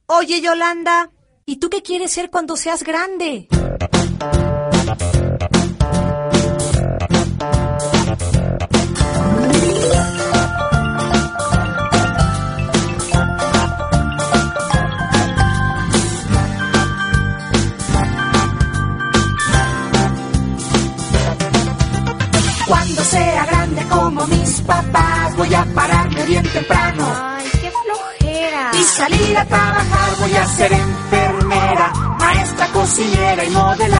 Oye, Yolanda, ¿y tú qué quieres ser cuando seas grande? Cuando sea grande como mis papás, voy a pararme bien temprano. Ay, qué flojera. Y salir a trabajar, voy a ser enfermera, maestra, cocinera y modelar.